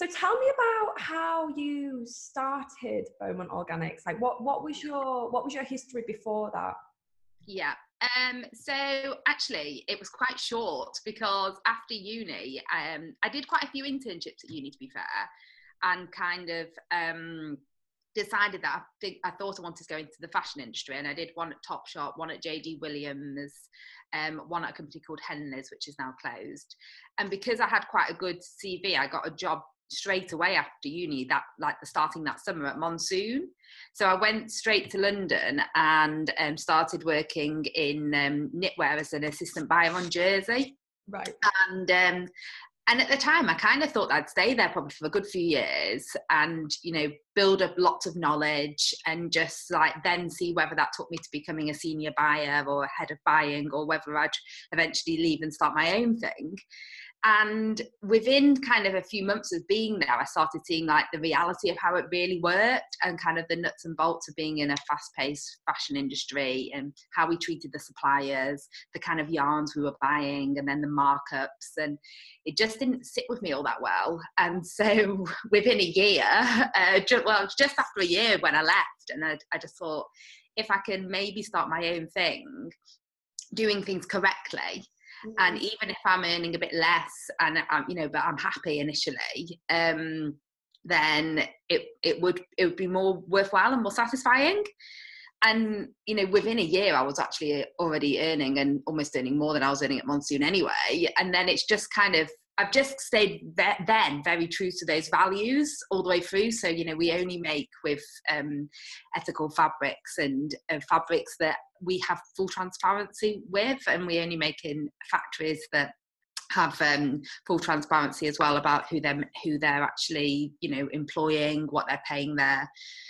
So tell me about how you started Beaumont Organics. Like what was your history before that? Yeah. So actually it was quite short because after uni, I did quite a few internships at uni, to be fair, and kind of decided that I thought I wanted to go into the fashion industry, and I did one at Topshop, one at JD Williams, one at a company called Henleys, which is now closed. And because I had quite a good CV, I got a job straight away after uni, that like starting that summer at Monsoon. So I went straight to London and started working in knitwear as an assistant buyer on Jersey. Right. And at the time, I kind of thought I'd stay there probably for a good few years and, you know, build up lots of knowledge and just like then see whether that took me to becoming a senior buyer or a head of buying, or whether I'd eventually leave and start my own thing. And within kind of a few months of being there, I started seeing like the reality of how it really worked and kind of the nuts and bolts of being in a fast-paced fashion industry, and how we treated the suppliers, the kind of yarns we were buying, and then the markups. And it just didn't sit with me all that well. And so within a year, just after a year when I left, and I just thought, if I can maybe start my own thing, doing things correctly, and even if I'm earning a bit less, and I'm, you know, but I'm happy initially, then it would be more worthwhile and more satisfying. And you know, within a year, I was actually already earning, and almost earning more than I was earning at Monsoon anyway. And then it's just kind of, I've just stayed then very true to those values all the way through. So, you know, we only make with ethical fabrics, and fabrics that we have full transparency with, and we only make in factories that have full transparency as well about who they're actually, you know, employing, what they're paying their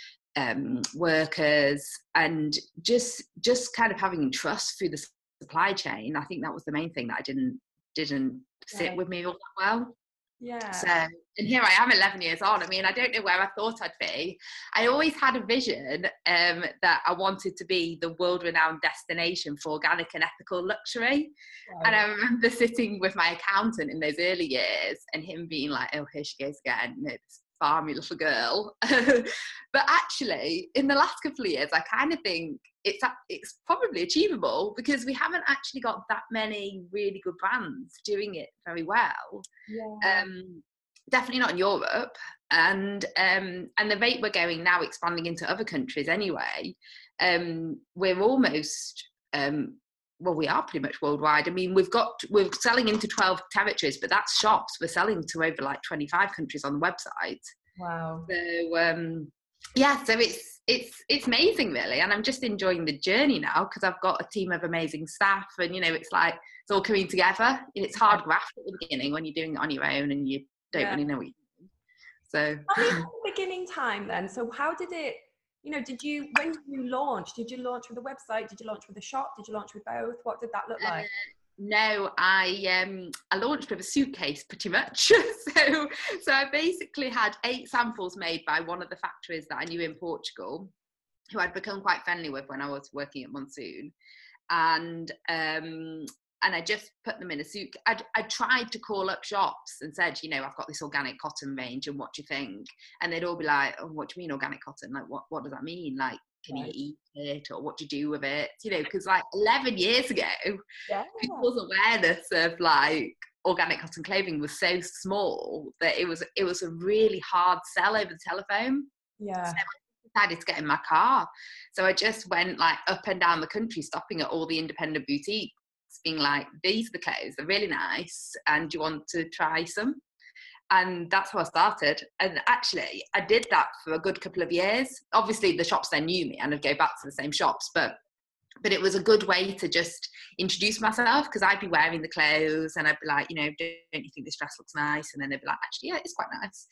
workers, and just kind of having trust through the supply chain. I think that was the main thing that I didn't sit with me all that well. Yeah. So, and here I am 11 years on. I mean, I don't know where I thought I'd be. I always had a vision that I wanted to be the world-renowned destination for organic and ethical luxury. Right. And I remember sitting with my accountant in those early years and him being like, oh, here she goes again, you know, this farmy little girl. But actually, in the last couple of years, I kind of think it's probably achievable, because we haven't actually got that many really good brands doing it very well. Yeah. Definitely not in Europe, and the rate we're going now, expanding into other countries anyway, we're almost well, we are pretty much worldwide. I mean, we're selling into 12 territories, but that's shops. We're selling to over like 25 countries on the website. Wow. So yeah, so it's amazing, really, and I'm just enjoying the journey now, because I've got a team of amazing staff, and you know, it's like it's all coming together. It's hard graft at the beginning when you're doing it on your own and you don't really know what you're doing. So tell me about the beginning time then. So how did it, you know, when did you launch? Did you launch with the website? Did you launch with the shop? Did you launch with both? What did that look like? No, I launched with a suitcase pretty much. So I basically had 8 samples made by one of the factories that I knew in Portugal, who I'd become quite friendly with when I was working at Monsoon. And I just put them in a suit. I tried to call up shops and said, you know, I've got this organic cotton range, and what do you think? And they'd all be like, oh, what do you mean organic cotton? Like, what does that mean? Like, can you eat it, or what do you do with it? You know, because like 11 years ago, people's awareness of like organic cotton clothing was so small that it was a really hard sell over the telephone. Yeah. So I decided to get in my car. So I just went like up and down the country, stopping at all the independent boutiques, being like, these are the clothes, they're really nice, and do you want to try some? And that's how I started. And actually, I did that for a good couple of years. Obviously, the shops then knew me, and I'd go back to the same shops. But it was a good way to just introduce myself, because I'd be wearing the clothes, and I'd be like, you know, don't you think this dress looks nice? And then they'd be like, actually, yeah, it's quite nice.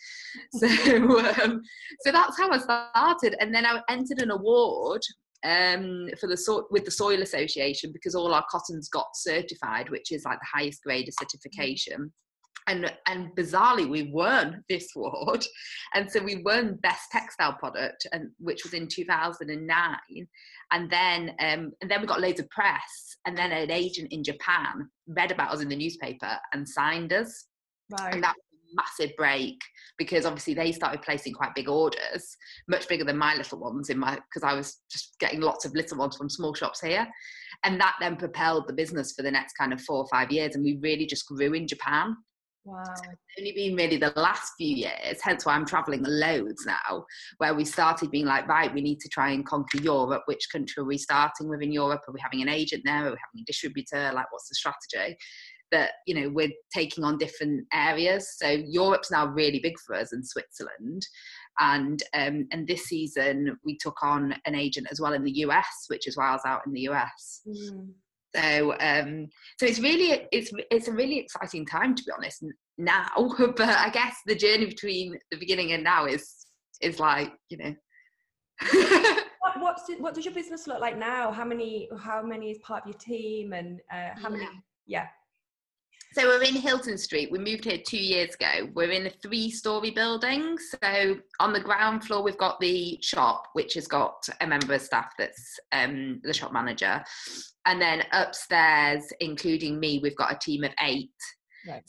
So that's how I started. And then I entered an award with the Soil Association, because all our cottons got certified, which is like the highest grade of certification. And bizarrely, we won this award, and so we won Best Textile Product, and which was in 2009. And then we got loads of press, and then an agent in Japan read about us in the newspaper and signed us. Right. And that was massive break, because obviously they started placing quite big orders, much bigger than my little ones because I was just getting lots of little ones from small shops here. And that then propelled the business for the next kind of 4 or 5 years. And we really just grew in Japan. Wow. So it's only been really the last few years, hence why I'm traveling loads now, where we started being like, right, we need to try and conquer Europe. Which country are we starting with in Europe? Are we having an agent there? Are we having a distributor? Like, what's the strategy? That, you know, we're taking on different areas. So Europe's now really big for us, and Switzerland. And this season we took on an agent as well in the US, which is why I was out in the US. So it's really, it's a really exciting time, to be honest, now. But I guess the journey between the beginning and now is like, you know. What does your business look like now? How many is part of your team, and how many? Yeah. So we're in Hilton Street. We moved here 2 years ago. We're in a 3-story building. So on the ground floor, we've got the shop, which has got a member of staff that's the shop manager. And then upstairs, including me, we've got a team of 8. Right.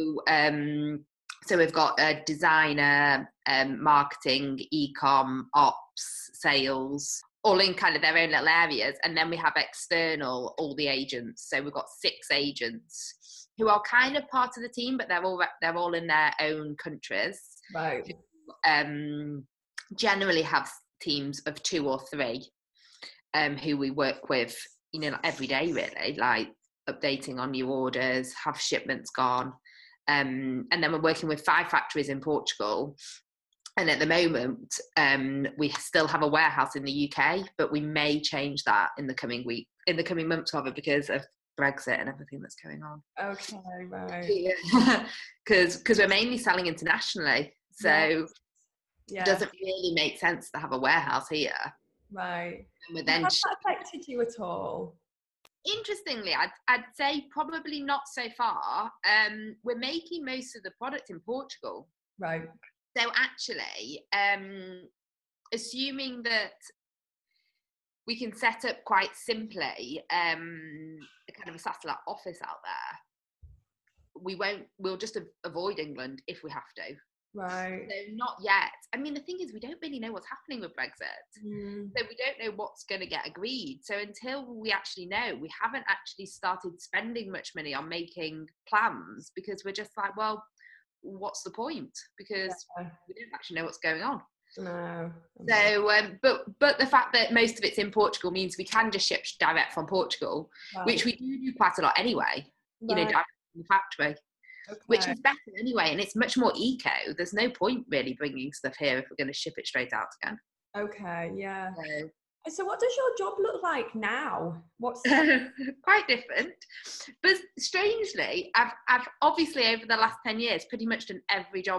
So we've got a designer, marketing, e-com, ops, sales, all in kind of their own little areas. And then we have external, all the agents. So we've got 6 agents who are kind of part of the team, but they're all in their own countries. Right. Generally have teams of 2 or 3 who we work with, you know, every day, really, like updating on new orders, have shipments gone. And then we're working with 5 factories in Portugal. And at the moment, we still have a warehouse in the UK, but we may change that in the coming months, rather, because of Brexit and everything that's going on. Okay, right. Yeah. Because we're mainly selling internationally, so it doesn't really make sense to have a warehouse here. Right. And then has that affected you at all? Interestingly, I'd say probably not so far. We're making most of the product in Portugal. Right. So actually, assuming that we can set up quite simply a kind of a satellite office out there, we'll just avoid England if we have to. Right. So not yet. I mean, the thing is, we don't really know what's happening with Brexit. So we don't know what's going to get agreed. So until we actually know, we haven't actually started spending much money on making plans, because we're just like, well, what's the point? Because we don't actually know what's going on. No. So, but the fact that most of it's in Portugal means we can just ship direct from Portugal, which we do quite a lot anyway. You know, direct from the factory, which is better anyway, and it's much more eco. There's no point really bringing stuff here if we're going to ship it straight out again. Okay, yeah. So what does your job look like now? What's quite different, but strangely, I've obviously over the last 10 years pretty much done every job.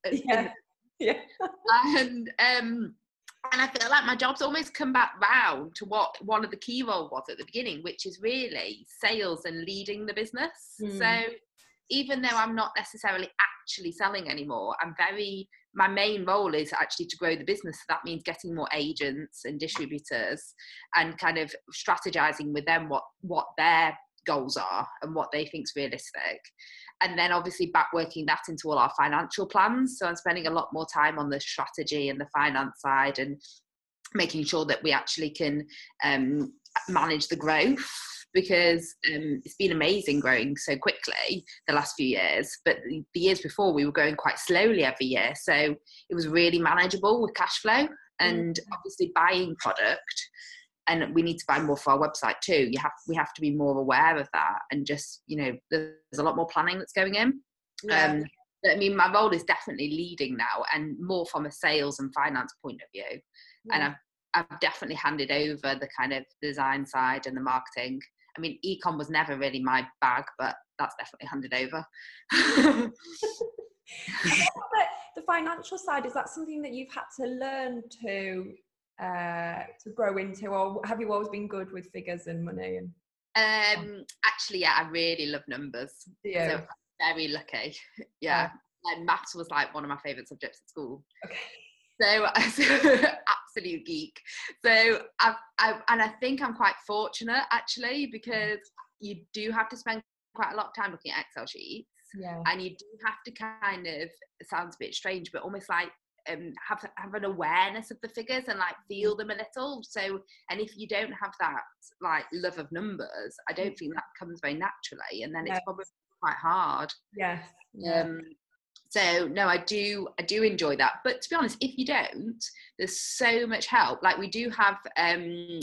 And I feel like my job's almost come back round to what one of the key roles was at the beginning, which is really sales and leading the business. So even though I'm not necessarily actually selling anymore, my main role is actually to grow the business. So that means getting more agents and distributors and kind of strategizing with them what their goals are and what they think is realistic. And then obviously back working that into all our financial plans. So I'm spending a lot more time on the strategy and the finance side and making sure that we actually can manage the growth, because it's been amazing growing so quickly the last few years. But the years before, we were growing quite slowly every year. So it was really manageable with cash flow and obviously buying product. And we need to buy more for our website too. We have to be more aware of that, and just, you know, there's a lot more planning that's going in. I mean, my role is definitely leading now, and more from a sales and finance point of view. And I've definitely handed over the kind of design side and the marketing. I mean, e-com was never really my bag, but that's definitely handed over. The financial side, is that something that you've had to learn to grow into, or have you always been good with figures and money? And actually, I really love numbers. So I'm very lucky. And maths was like one of my favorite subjects at school. So absolute geek. So I think I'm quite fortunate actually, because you do have to spend quite a lot of time looking at Excel sheets. Yeah. And you do have to kind of, it sounds a bit strange, but almost like have an awareness of the figures and like feel them a little. So, and if you don't have that like love of numbers, I don't think that comes very naturally, and then it's probably quite hard. Yes. Yeah. So no, I do enjoy that. But to be honest, if you don't, there's so much help. Like we do have an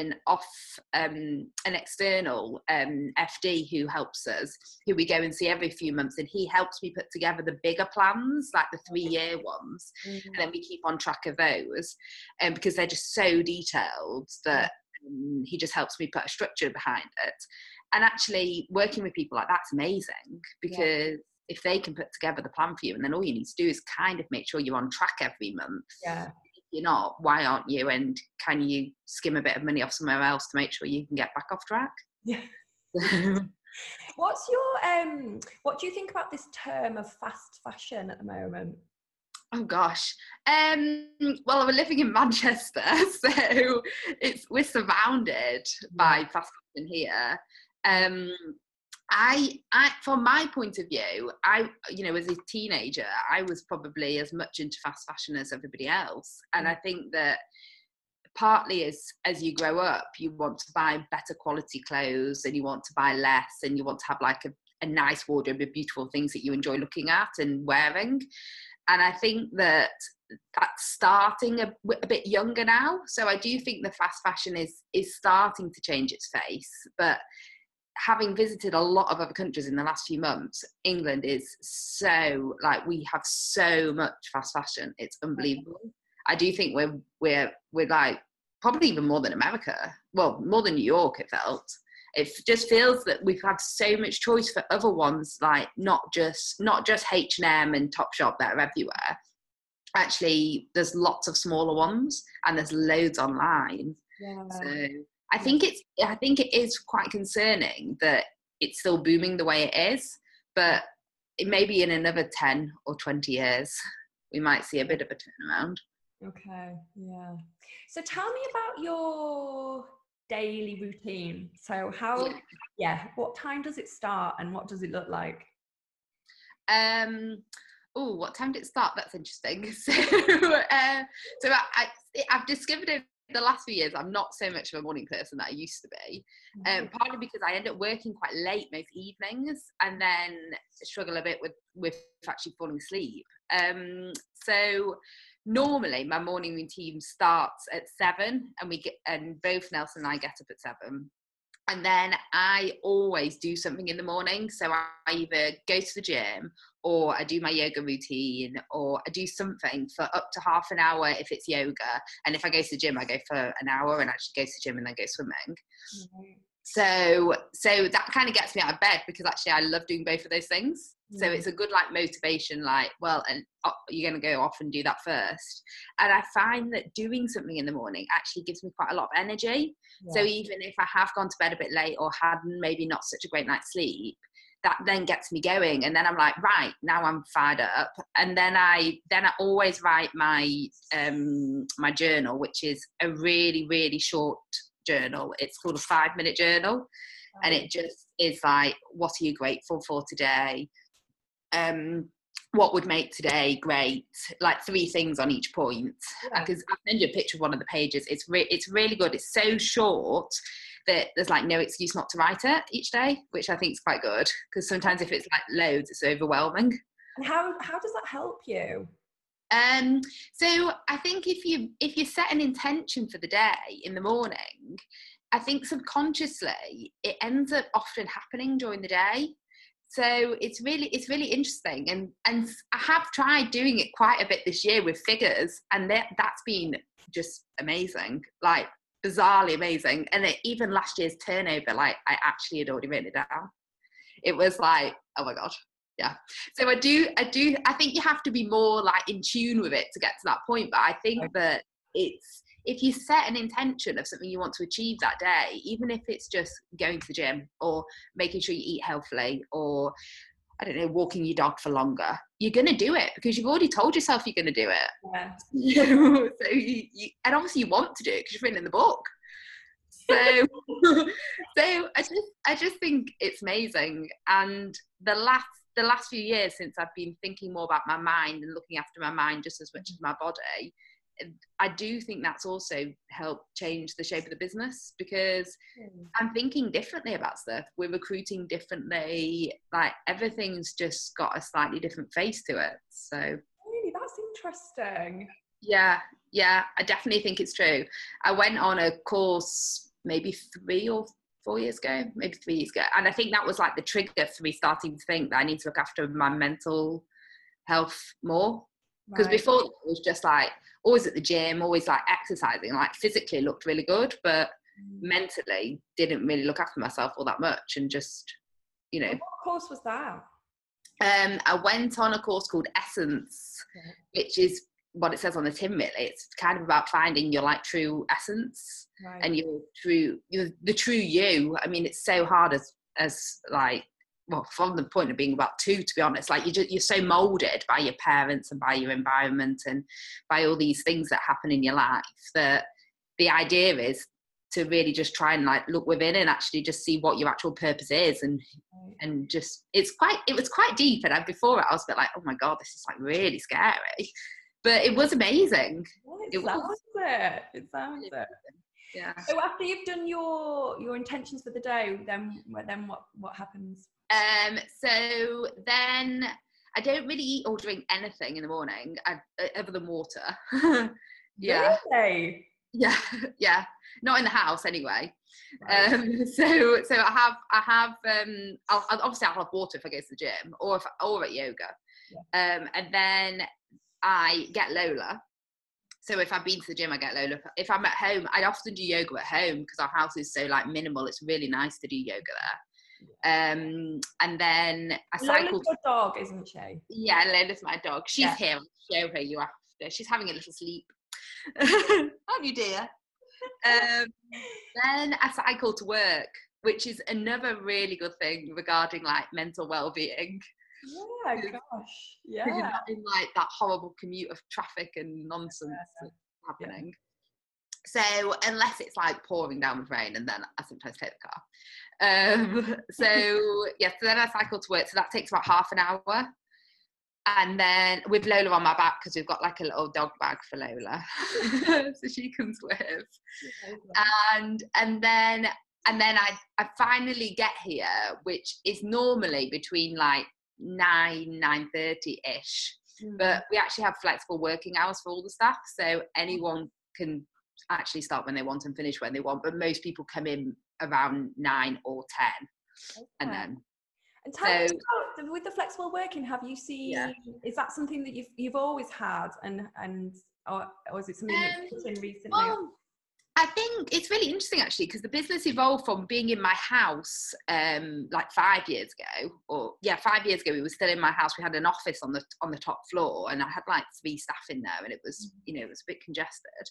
external FD who helps us, who we go and see every few months, and he helps me put together the bigger plans, like the 3-year ones, and then we keep on track of those, because they're just so detailed that he just helps me put a structure behind it. And actually, working with people like that's amazing, because if they can put together the plan for you, and then all you need to do is kind of make sure you're on track every month. Yeah. If you're not, why aren't you? And can you skim a bit of money off somewhere else to make sure you can get back off track? Yeah. What's your what do you think about this term of fast fashion at the moment? Oh gosh. Well, we're living in Manchester, so we're surrounded by fast fashion here. I from my point of view, as a teenager, I was probably as much into fast fashion as everybody else. And I think that partly as you grow up, you want to buy better quality clothes, and you want to buy less, and you want to have like a nice wardrobe of beautiful things that you enjoy looking at and wearing. And I think that that's starting a bit younger now. So I do think the fast fashion is starting to change its face. But having visited a lot of other countries in the last few months, England is so, like, we have so much fast fashion. It's unbelievable. I do think we're like probably even more than America. Well, more than New York, it felt. It just feels that we've had so much choice for other ones, like not just H&M and Topshop that are everywhere. Actually, there's lots of smaller ones, and there's loads online. Yeah. So I think it is quite concerning that it's still booming the way it is, but maybe in another 10 or 20 years, we might see a bit of a turnaround. Okay, yeah. So tell me about your daily routine. So what time does it start and what does it look like? What time did it start? That's interesting. So I've discovered over the last few years I'm not so much of a morning person that I used to be. Partly because I end up working quite late most evenings, and then struggle a bit with actually falling asleep. So normally my morning routine starts at 7, and both Nelson and I get up at 7. And then I always do something in the morning. So I either go to the gym, or I do my yoga routine, or I do something for up to half an hour if it's yoga. And if I go to the gym, I go for an hour and actually go to the gym and then go swimming. Mm-hmm. So that kind of gets me out of bed, because actually I love doing both of those things. So it's a good like motivation, like, well, and you're going to go off and do that first. And I find that doing something in the morning actually gives me quite a lot of energy. Yeah. So even if I have gone to bed a bit late or had maybe not such a great night's sleep, that then gets me going. And then I'm like, right, now I'm fired up. And then I always write my my journal, which is a really, really short journal. It's called a 5-minute journal. And it just is like, what are you grateful for today? What would make today great? Like 3 things on each point. Because I'll send you a picture of one of the pages. It's really good. It's so short that there's like no excuse not to write it each day, which I think is quite good, because sometimes if it's like loads, it's overwhelming. And how does that help you? So I think if you set an intention for the day in the morning, I think subconsciously it ends up often happening during the day. So it's really interesting, and I have tried doing it quite a bit this year with figures, and that's been just amazing, like bizarrely amazing. And even last year's turnover, like I actually had already written it down. It was like, oh my god, yeah. So I think you have to be more like in tune with it to get to that point. But I think that if you set an intention of something you want to achieve that day, even if it's just going to the gym or making sure you eat healthily, or I don't know, walking your dog for longer, you're going to do it because you've already told yourself you're going to do it. Yeah. So you and obviously you want to do it because you've written in the book. So I just think it's amazing. And the last the last few years since I've been thinking more about my mind and looking after my mind just as much as my body, I do think that's also helped change the shape of the business, because I'm thinking differently about stuff. We're recruiting differently. Like, everything's just got a slightly different face to it. So really, that's interesting. yeah, I definitely think it's true. I went on a course maybe 3 or 4 years ago, maybe 3 years ago, and I think that was like the trigger for me starting to think that I need to look after my mental health more. Because before it was just like always at the gym, always like exercising, like physically looked really good, but mentally didn't really look after myself all that much, and just, you know. What course was that? I went on a course called Essence, which is what it says on the tin, really. It's kind of about finding your like true essence and the true you. I mean, it's so hard as like, well, from the point of being about 2, to be honest, like you're so molded by your parents and by your environment and by all these things that happen in your life, that the idea is to really just try and like look within and actually just see what your actual purpose is, and just it was quite deep, and before it I was a bit like, oh my god, this is like really scary, but it was amazing. It sounds it. Yeah. So after you've done your intentions for the day, then what happens? So then I don't really eat or drink anything in the morning other than water. Yeah. Really? Yeah. Not in the house anyway. Right. So I have I'll have water if I go to the gym or at yoga. Yeah. And then I get Lola. So if I've been to the gym, I get Lola. If I'm at home, I often do yoga at home because our house is so like minimal. It's really nice to do yoga there. And then I cycle. Lola's your dog, isn't she? Yeah, Lola's my dog. She's here. I'll show her you after. She's having a little sleep. Aren't you, dear? Then I cycle to work, which is another really good thing regarding like mental well-being. Yeah, gosh. Yeah. You're not in like that horrible commute of traffic and nonsense happening. So unless it's like pouring down with rain, and then I sometimes take the car. So then I cycle to work. So that takes about half an hour. And then with Lola on my back, because we've got like a little dog bag for Lola, so she comes with. And then I finally get here, which is normally between like 9:30ish, but we actually have flexible working hours for all the staff, so anyone can actually start when they want and finish when they want, but most people come in around 9 or 10. And then tell me about, with the flexible working, have you seen is that something that you've always had, and or is it something that's put in recently? Well, I think it's really interesting actually, because the business evolved from being in my house like 5 years ago, 5 years ago. We were still in my house. We had an office on the top floor, and I had like 3 staff in there, and it was it was a bit congested.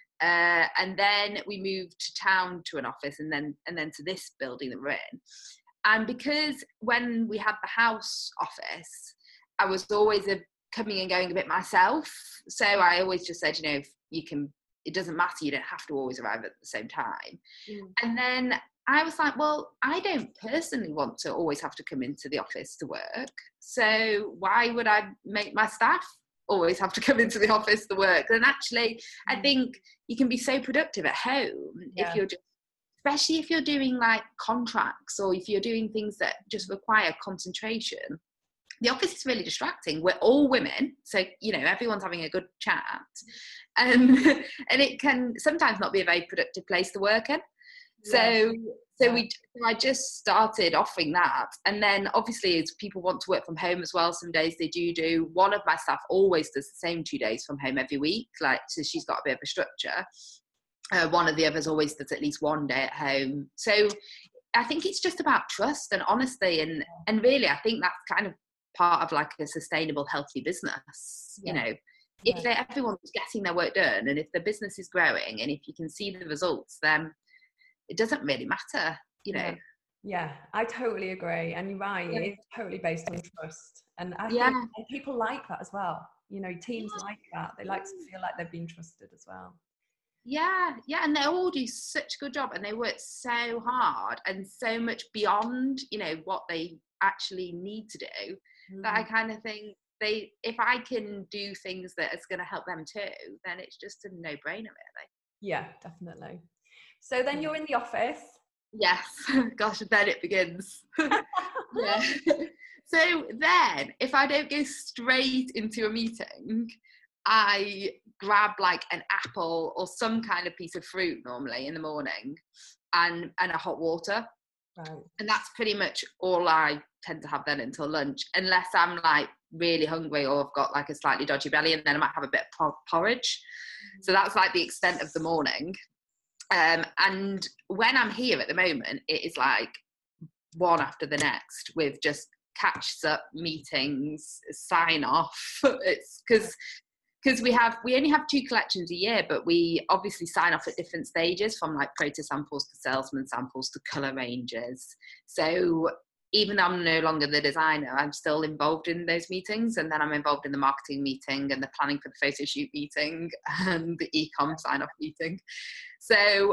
And then we moved to town to an office, and then to this building that we're in. And because when we had the house office, I was always coming and going a bit myself. So I always just said, you can. It doesn't matter, you don't have to always arrive at the same time. And then I was like, well, I don't personally want to always have to come into the office to work, so why would I make my staff always have to come into the office to work? And actually I think you can be so productive at home if you're just, especially if you're doing like contracts, or if you're doing things that just require concentration. The office is really distracting. We're all women, so everyone's having a good chat, and it can sometimes not be a very productive place to work in. So I just started offering that, and then obviously as people want to work from home as well, some days they do. One of my staff always does the same 2 days from home every week, so she's got a bit of a structure. One of the others always does at least 1 day at home. So I think it's just about trust and honesty, and really I think that's kind of part of like a sustainable, healthy business. If everyone's getting their work done, and if the business is growing, and if you can see the results, then it doesn't really matter. Yeah, I totally agree, and you're right. It is totally based on trust, and I think people like that as well. Teams like that. They like to feel like they've been trusted as well. Yeah, and they all do such a good job, and they work so hard and so much beyond what they actually need to do, that I kind of think if I can do things that is going to help them too, then it's just a no-brainer, really. Yeah, definitely. So then you're in the office. Yes. Gosh, then it begins. Yeah. So then, if I don't go straight into a meeting, I grab like an apple or some kind of piece of fruit normally in the morning, and a hot water. Right. And that's pretty much all I tend to have then until lunch, unless I'm like really hungry or I've got like a slightly dodgy belly, and then I might have a bit of porridge. So that's like the extent of the morning. And when I'm here at the moment, it is like one after the next with just catch up meetings, sign off. It's because we only have 2 collections a year, but we obviously sign off at different stages, from like proto samples to salesman samples to colour ranges. So even though I'm no longer the designer, I'm still involved in those meetings, and then I'm involved in the marketing meeting and the planning for the photo shoot meeting and the e-com sign off meeting. So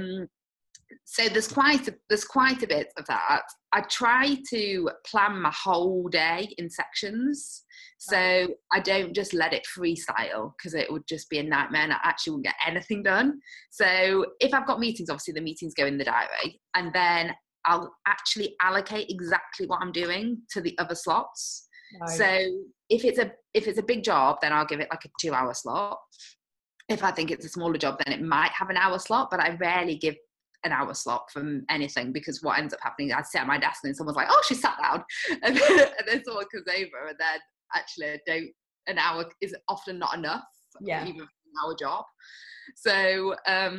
there's quite a bit of that. I try to plan my whole day in sections, so I don't just let it freestyle, because it would just be a nightmare and I actually wouldn't get anything done. So if I've got meetings, obviously the meetings go in the diary, and then I'll actually allocate exactly what I'm doing to the other slots. Right. So if it's a big job, then I'll give it like a 2-hour slot. If I think it's a smaller job, then it might have an hour slot, but I rarely give an hour slot from anything, because what ends up happening, I sit at my desk and then someone's like, oh, she sat down, and then someone comes over, and then actually an hour is often not enough, even for an hour job. So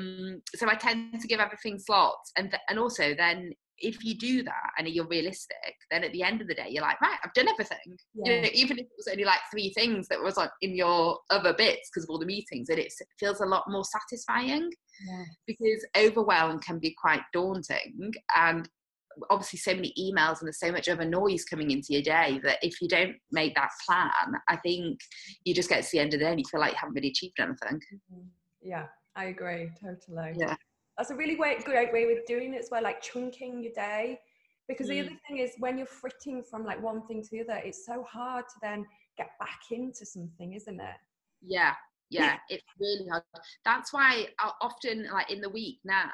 I tend to give everything slots, and also then if you do that and you're realistic, then at the end of the day you're like, right, I've done everything. You know, even if it was only like 3 things that was in your other bits because of all the meetings, and it feels a lot more satisfying. Because overwhelm can be quite daunting, and obviously so many emails and there's so much other noise coming into your day that if you don't make that plan, I think you just get to the end of the day and you feel like you haven't really achieved anything. Yeah, I agree totally. Yeah, that's a really good way of doing it as well, like chunking your day, because the other thing is when you're fritting from like one thing to the other, it's so hard to then get back into something, isn't it? Yeah, it's really hard. That's why I often, like in the week now,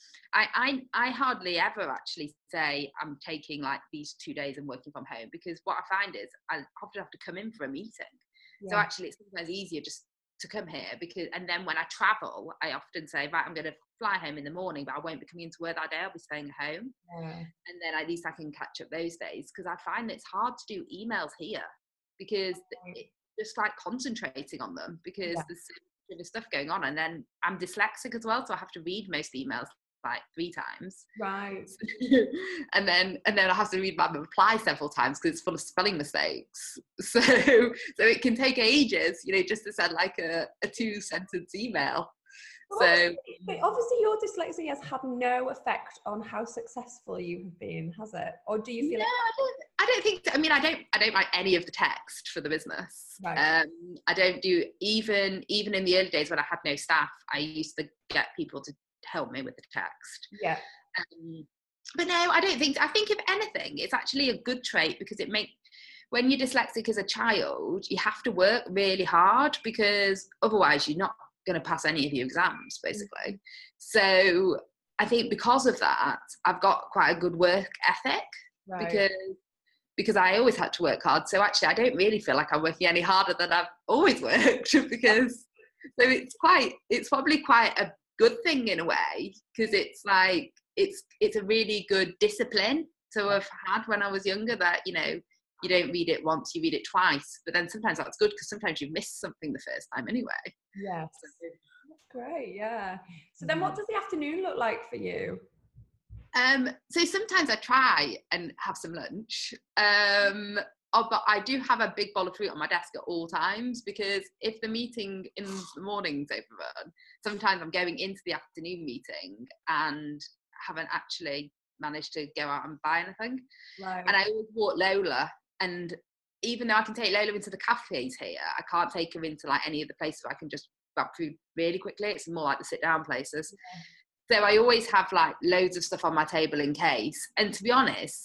I hardly ever actually say I'm taking like these 2 days and working from home, because what I find is I often have to come in for a meeting. So actually it's sometimes easier just to come here, and then when I travel, I often say, right, I'm going to fly home in the morning, but I won't be coming into work that day, I'll be staying home. And then at least I can catch up those days, because I find it's hard to do emails here, because just like concentrating on them, because there's so much stuff going on, and then I'm dyslexic as well, so I have to read most emails like 3 times, right? and then I have to read my reply several times because it's full of spelling mistakes, so it can take ages, just to send like a 2-sentence email. Well, obviously your dyslexia has had no effect on how successful you have been, has it? Or do you feel I don't think so. I mean, I don't write any of the text for the business. Right. I don't do, even in the early days when I had no staff, I used to get people to help me with the text. Yeah. But no, I don't think, I think if anything, it's actually a good trait, because when you're dyslexic as a child, you have to work really hard, because otherwise you're not going to pass any of your exams, basically. So I think because of that, I've got quite a good work ethic, because I always had to work hard. So actually I don't really feel like I'm working any harder than I've always worked, because so it's probably quite a good thing in a way, because it's like it's a really good discipline to have had when I was younger, that you don't read it once, you read it twice. But then sometimes that's good, because sometimes you miss something the first time anyway. Yes. That's great. Yeah. So then what does the afternoon look like for you? So sometimes I try and have some lunch. But I do have a big bowl of fruit on my desk at all times, because if the meeting in the morning's overrun, sometimes I'm going into the afternoon meeting and haven't actually managed to go out and buy anything. Right. And I always walk Lola, and even though I can take Lola into the cafes here, I can't take her into like any of the places where I can just grab food really quickly. It's more like the sit down places. So I always have like loads of stuff on my table in case. And to be honest,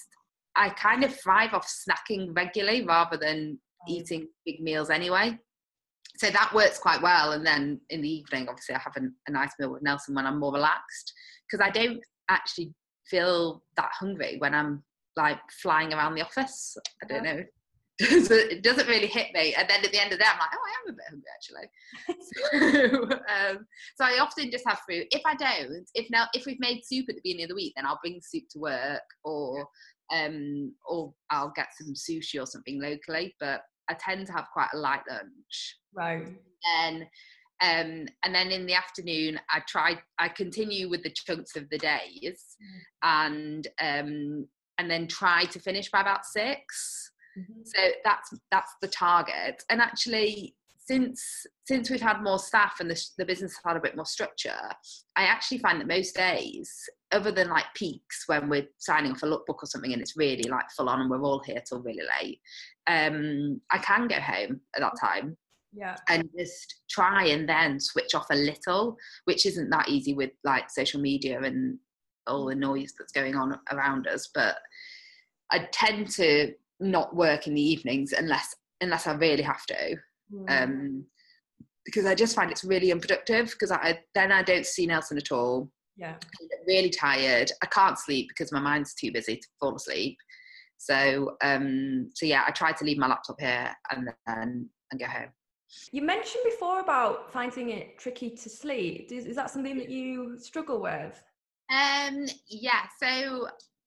I kind of thrive off snacking regularly rather than eating big meals anyway. So that works quite well. And then in the evening, obviously, I have a nice meal with Nelson when I'm more relaxed, because I don't actually feel that hungry when I'm like flying around the office. I don't know. It doesn't really hit me. And then at the end of the day, I'm like, oh, I am a bit hungry actually. So I often just have fruit. If I don't, if we've made soup at the beginning of the week, then I'll bring soup to work, or I'll get some sushi or something locally. But I tend to have quite a light lunch. Right. And then in the afternoon, I continue with the chunks of the days, and then try to finish by about 6. So that's the target. And actually, since we've had more staff and the business has had a bit more structure, I actually find that most days, other than like peaks when we're signing off a lookbook or something and it's really like full on and we're all here till really late, I can go home at that time. Yeah. And just try and then switch off a little, which isn't that easy with like social media and all the noise that's going on around us. But I tend to not work in the evenings unless I really have to, because I just find it's really unproductive, because I don't see Nelson at all. Yeah. I get really tired. I can't sleep because my mind's too busy to fall asleep. So yeah, I try to leave my laptop here and go home. You mentioned before about finding it tricky to sleep. Is that something that you struggle with? Yeah. So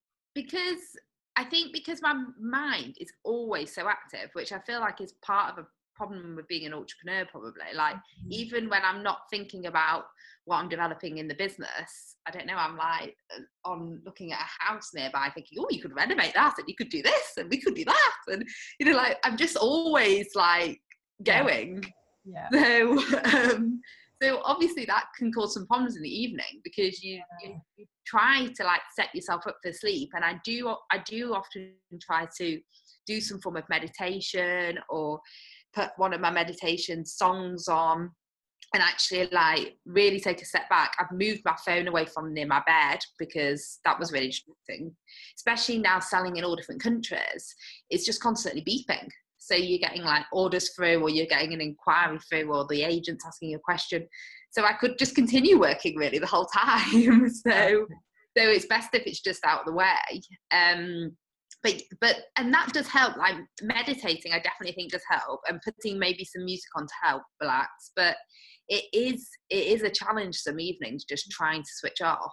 because my mind is always so active, which I feel like is part of a problem with being an entrepreneur, probably. Like, even when I'm not thinking about what I'm developing in the business, I don't know, I'm like on looking at a house nearby thinking, oh, you could renovate that, and you could do this, and we could do that. And, you know, like, I'm just always like going. Yeah. So obviously that can cause some problems in the evening, because you try to like set yourself up for sleep. And I do often try to do some form of meditation, or put one of my meditation songs on, and actually like really take a step back. I've moved my phone away from near my bed, because that was really distracting, especially now selling in all different countries. It's just constantly beeping. So you're getting like orders through, or you're getting an inquiry through, or the agent's asking you a question. So I could just continue working really the whole time. So it's best if it's just out of the way. But that does help. Like meditating, I definitely think does help, and putting maybe some music on to help relax. But it is a challenge some evenings, just trying to switch off.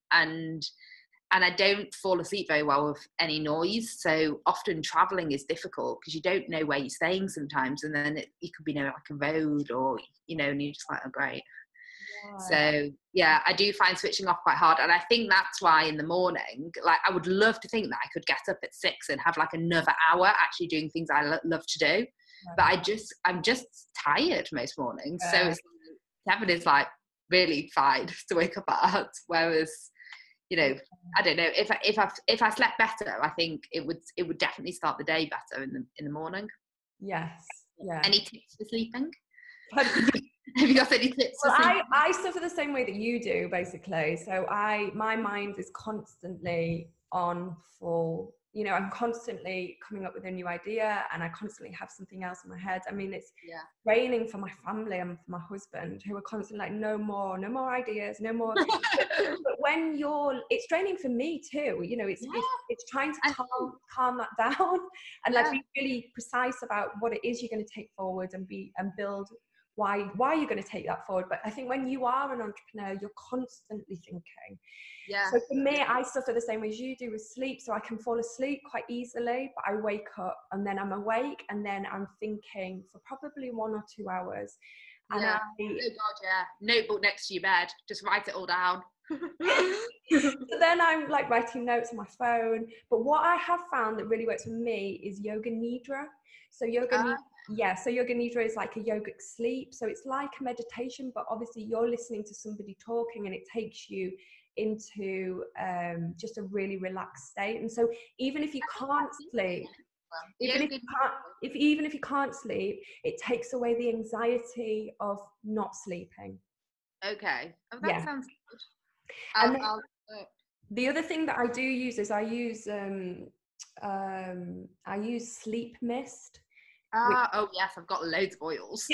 And I don't fall asleep very well with any noise. So often traveling is difficult, because you don't know where you're staying sometimes. And then you could be near like a road, or, you know, and you're just like, oh, great. Yeah. So yeah, I do find switching off quite hard. And I think that's why in the morning, like, I would love to think that I could get up at 6 and have like another hour actually doing things I love to do. Yeah. But I'm just tired most mornings. Yeah. So it's, Kevin is like really fine to wake up at, whereas, you know, I don't know, if I slept better, I think it would definitely start the day better in the morning. Yes. Yeah. Any tips for sleeping? Have you got any tips? Well, I suffer the same way that you do, basically. So my mind is constantly on full. You know, I'm constantly coming up with a new idea, and I constantly have something else in my head. I mean, it's draining for my family and for my husband, who are constantly like, no more ideas, no more. But when it's draining for me too. You know, it's trying to calm that down, and like be really precise about what it is you're going to take forward, and build why you're going to take that forward. But I think when you are an entrepreneur, you're constantly thinking. Yeah. So for me, I suffer the same way as you do with sleep. So I can fall asleep quite easily, but I wake up and then I'm awake, and then I'm thinking for probably 1 or 2 hours. And oh God, yeah. Notebook next to your bed, just write it all down. So then I'm like writing notes on my phone. But what I have found that really works for me is Yoga Nidra. So Yoga Nidra is like a yogic sleep. So it's like a meditation, but obviously you're listening to somebody talking, and it takes you into just a really relaxed state. And so even if you can't sleep, even if you can't sleep, it takes away the anxiety of not sleeping. Okay. Oh, that sounds good. The other thing that I do use is I use Sleep Mist. Oh yes, I've got loads of oils.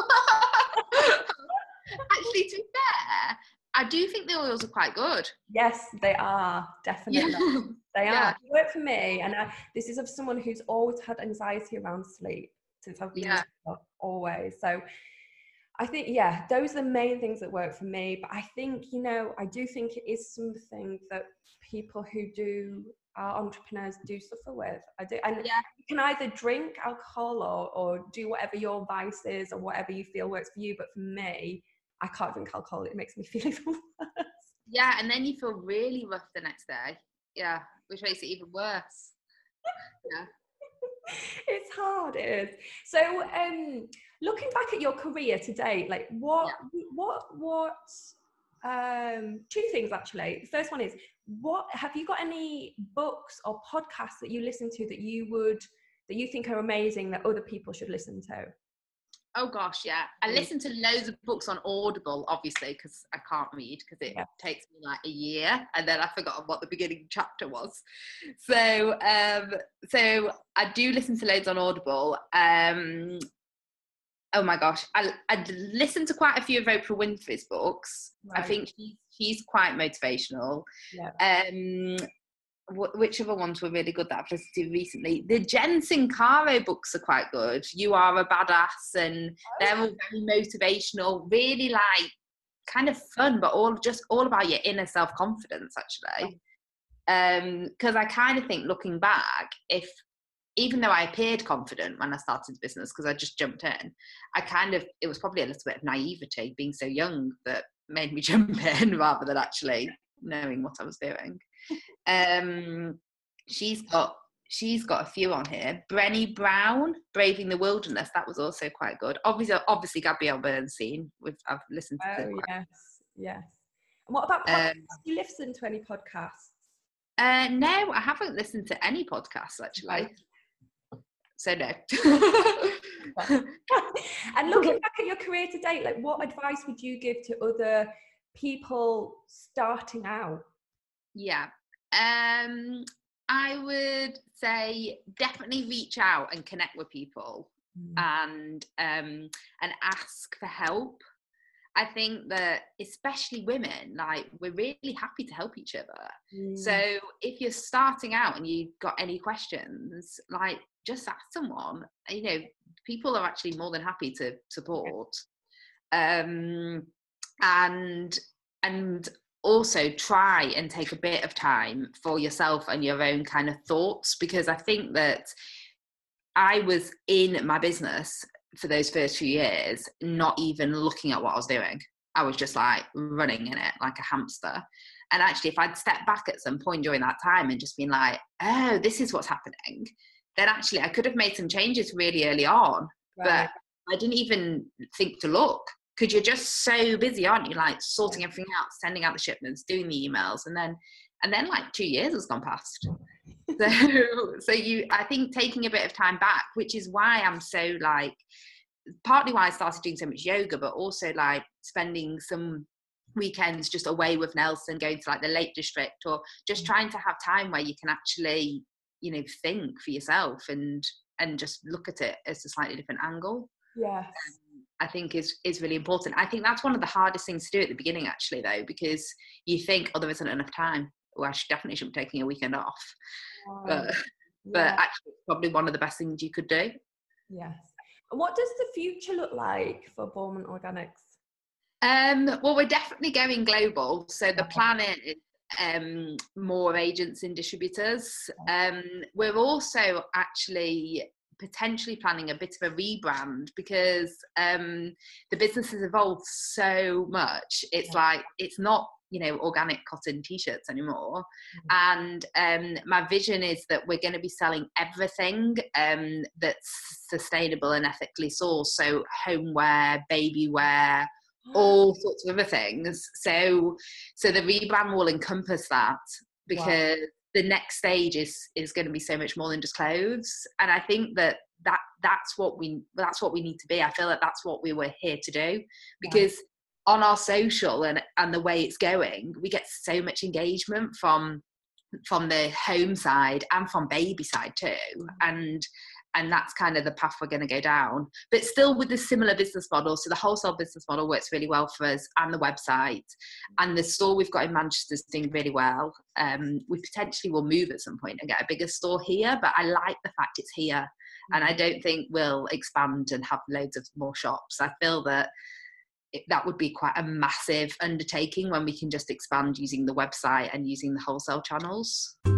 Actually, to be fair, I do think the oils are quite good. Yes, they are, definitely. Yeah. They Yeah. are. They work for me, and this is of someone who's always had anxiety around sleep since I've been little, always. So I think, yeah, those are the main things that work for me. But I think, I do think it is something that people who are entrepreneurs do suffer with. I do, and you can either drink alcohol or do whatever your vice is or whatever you feel works for you. But for me, I can't drink alcohol. It makes me feel even worse. Yeah, and then you feel really rough the next day. Yeah, which makes it even worse. Yeah. It's hard, it is. So, looking back at your career to date, like what, two things actually. The first one is, have you got any books or podcasts that you listen to that you think are amazing that other people should listen to? Oh gosh, yeah. I listen to loads of books on Audible, obviously, because I can't read because it takes me like a year, and then I forgot what the beginning chapter was. So I do listen to loads on Audible. Oh my gosh, I listened to quite a few of Oprah Winfrey's books. Right. I think she's quite motivational. Yeah. Which other ones were really good that I've listened to recently? The Jen Sincaro books are quite good. You Are a Badass, and they're all very motivational, really like kind of fun, but all about your inner self-confidence actually. Because I kind of think, looking back, even though I appeared confident when I started the business because I just jumped in, it was probably a little bit of naivety being so young that made me jump in rather than actually knowing what I was doing. She's got a few on here. Brené Brown, Braving the Wilderness, that was also quite good. Obviously Gabrielle Bernstein, I've listened to. Yes. And what about podcasts? Do you listen to any podcasts? No, I haven't listened to any podcasts actually. Right. So no. And looking back at your career to date, like what advice would you give to other people starting out? Yeah. I would say definitely reach out and connect with people and ask for help. I think that especially women, like, we're really happy to help each other. So if you're starting out and you've got any questions, like, just ask someone. People are actually more than happy to support. And also try and take a bit of time for yourself and your own kind of thoughts, because I think that I was in my business for those first few years not even looking at what I was doing. I was just like running in it like a hamster. And actually, if I'd stepped back at some point during that time and just been like, oh, this is what's happening, then actually I could have made some changes really early on. Right. But I didn't even think to look, because you're just so busy, aren't you? Like sorting everything out, sending out the shipments, doing the emails, and then like 2 years has gone past. So I think taking a bit of time back, which is why I'm so like, partly why I started doing so much yoga, but also like spending some weekends just away with Nelson, going to like the Lake District, or just trying to have time where you can actually, think for yourself and just look at it as a slightly different angle. Yes. I think is really important. I think that's one of the hardest things to do at the beginning, actually, though, because you think, oh, there isn't enough time. Well, I definitely shouldn't be taking a weekend off. But actually, it's probably one of the best things you could do. Yes. And what does the future look like for Bournemouth Organics? Well, we're definitely going global. So the plan is more agents and distributors. We're also actually potentially planning a bit of a rebrand, because the business has evolved so much. It's like, it's not organic cotton t-shirts anymore. And my vision is that we're going to be selling everything that's sustainable and ethically sourced, so homeware, baby wear, all sorts of other things. So the rebrand will encompass that, because the next stage is going to be so much more than just clothes. And I think that's what we need to be. I feel like that's what we were here to do, because on our social and the way it's going, we get so much engagement from from the home side and from baby side too. And that's kind of the path we're going to go down, but still with a similar business model. So the wholesale business model works really well for us, and the website, and the store we've got in Manchester is doing really well. We potentially will move at some point and get a bigger store here, but I like the fact it's here, and I don't think we'll expand and have loads of more shops. I feel that that would be quite a massive undertaking when we can just expand using the website and using the wholesale channels.